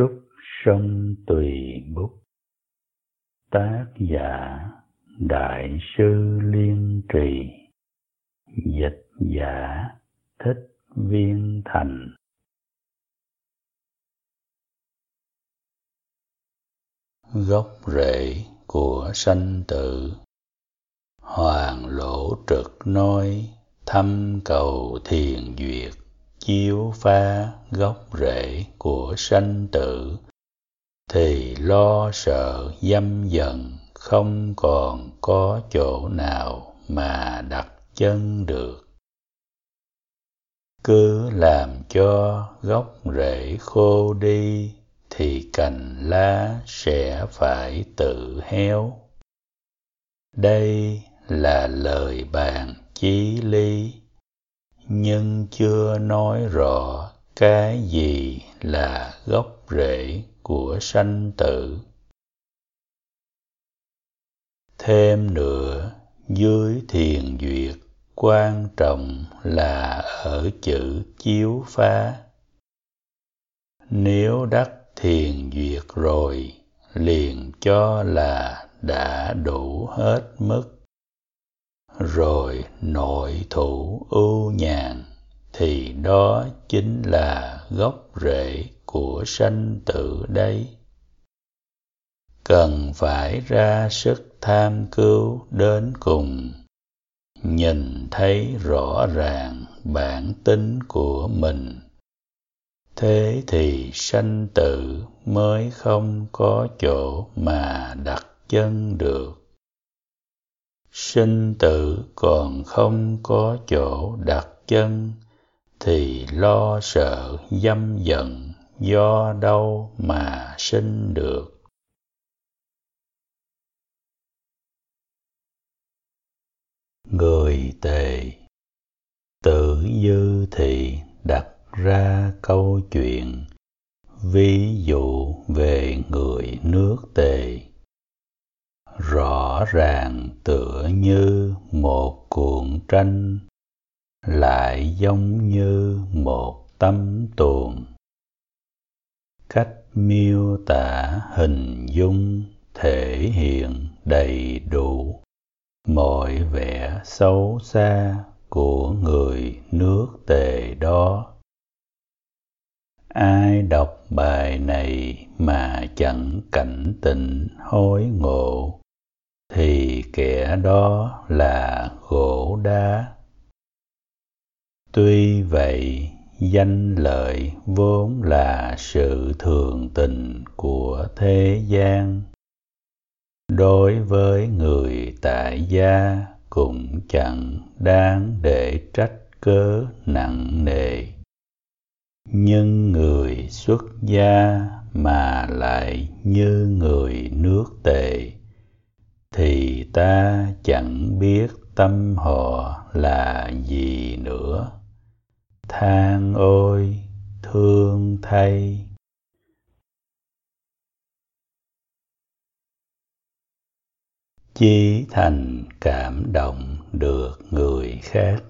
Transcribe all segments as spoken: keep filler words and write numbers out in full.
Trúc sông Tùy Bút. Tác giả Đại sư Liên Trì. Dịch giả Thích Viên Thành. Gốc rễ của sanh tử. Hoàng Lỗ Trực nói thăm cầu thiền duyệt, chiếu phá gốc rễ của sanh tử, thì lo sợ dâm dần, không còn có chỗ nào mà đặt chân được. Cứ làm cho gốc rễ khô đi, thì cành lá sẽ phải tự héo. Đây là lời bàn chí lý, nhưng chưa nói rõ cái gì là gốc rễ của sanh tử. Thêm nữa, dưới thiền duyệt, quan trọng là ở chữ chiếu phá. Nếu đắc thiền duyệt rồi, liền cho là đã đủ hết mức, rồi nội thủ ưu nhàn, thì đó chính là gốc rễ của sanh tử đấy. Cần phải ra sức tham cứu đến cùng, nhìn thấy rõ ràng bản tính của mình. Thế thì sanh tử mới không có chỗ mà đặt chân được. Sinh tử còn không có chỗ đặt chân, thì lo sợ dâm dần do đâu mà sinh được. Người Tề Tử Dư Thị đặt ra câu chuyện ví dụ về người nước Tề, rõ ràng tựa như một cuộn tranh, lại giống như một tấm tuồng. Cách miêu tả hình dung thể hiện đầy đủ mọi vẻ xấu xa của người nước Tề đó. Ai đọc bài này mà chẳng cảnh tỉnh hối ngộ, thì kẻ đó là gỗ đá. Tuy vậy, danh lợi vốn là sự thường tình của thế gian. Đối với người tại gia cũng chẳng đáng để trách cứ nặng nề. Nhưng người xuất gia mà lại như người nước Tề, thì ta chẳng biết tâm họ là gì nữa. Than ôi, thương thay! Chí thành cảm động được người khác.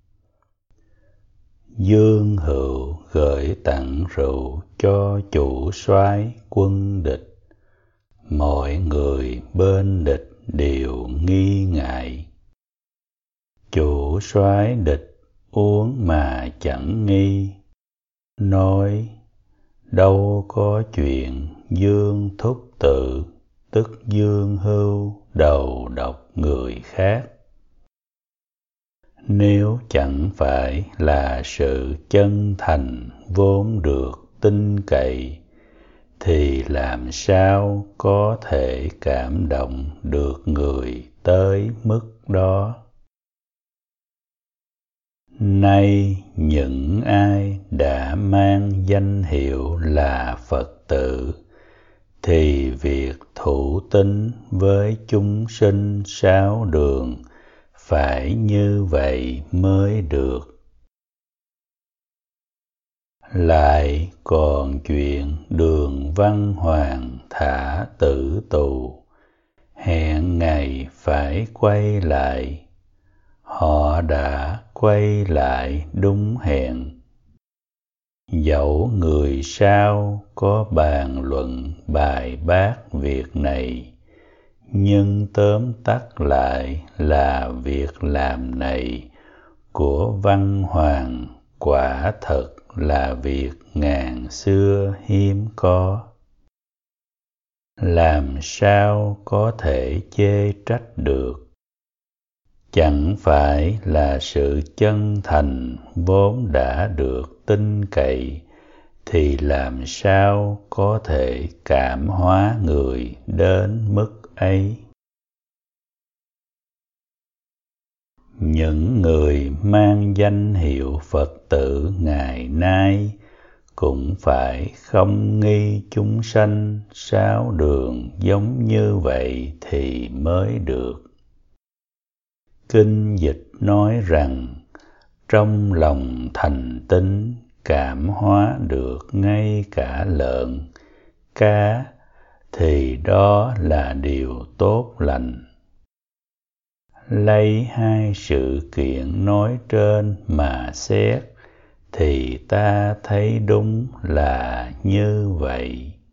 Dương Hữu gửi tặng rượu cho chủ soái quân địch. Mọi người bên địch đều nghi ngại. Chủ soái địch uống mà chẳng nghi, nói đâu có chuyện Dương Thúc Tự, tức Dương Hưu, đầu độc người khác. Nếu chẳng phải là sự chân thành vốn được tin cậy, thì làm sao có thể cảm động được người tới mức đó. Nay những ai đã mang danh hiệu là Phật tử, thì việc thủ tín với chúng sinh sáu đường phải như vậy mới được. Lại còn chuyện Đường Văn Hoàng thả tử tù, hẹn ngày phải quay lại. Họ đã quay lại đúng hẹn. Dẫu người sau có bàn luận bài bác việc này, nhưng tóm tắt lại là việc làm này của Văn Hoàng quả thật là việc ngàn xưa hiếm có. Làm sao có thể chê trách được? Chẳng phải là sự chân thành vốn đã được tin cậy, thì làm sao có thể cảm hóa người đến mức ấy? Những người mang danh hiệu Phật tử ngày nay cũng phải không nghi chúng sanh sáu đường giống như vậy thì mới được. Kinh dịch nói rằng, trong lòng thành tín cảm hóa được ngay cả lợn, cá, thì đó là điều tốt lành. Lấy hai sự kiện nói trên mà xét, thì ta thấy đúng là như vậy.